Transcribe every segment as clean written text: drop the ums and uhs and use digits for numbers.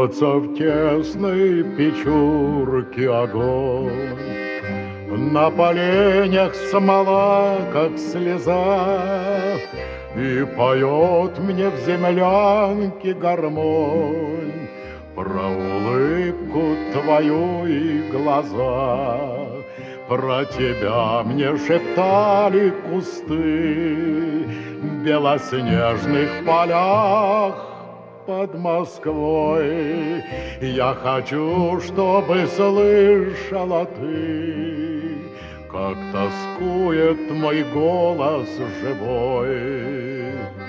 Бьется в тесной печурке огонь, на поленях смола, как слеза, и поет мне в землянке гармонь про улыбку твою и глаза. Про тебя мне шептали кусты в белоснежных полях под Москвой. Я хочу, чтобы слышала ты, как тоскует мой голос живой.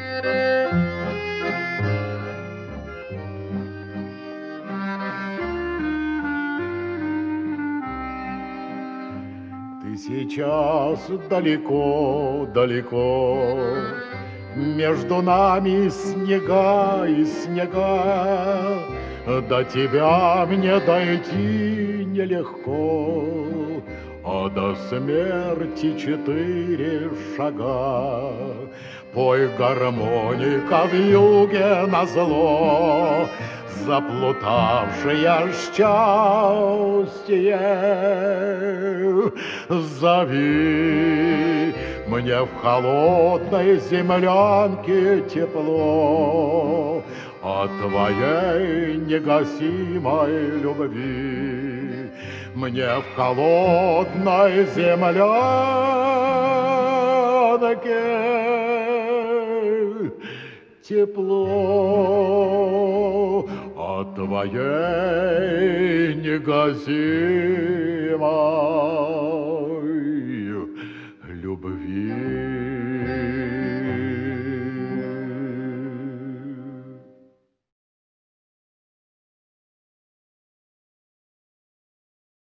Ты сейчас далеко-далеко, между нами снега и снега, до тебя мне дойти нелегко, а до смерти 4 шага. Пой, гармоника, вьюге назло, заплутавшее счастье. Зови мне в холодной землянке тепло от твоей негасимой любви. Мне в холодной землянке тепло от твоей негасимой любви.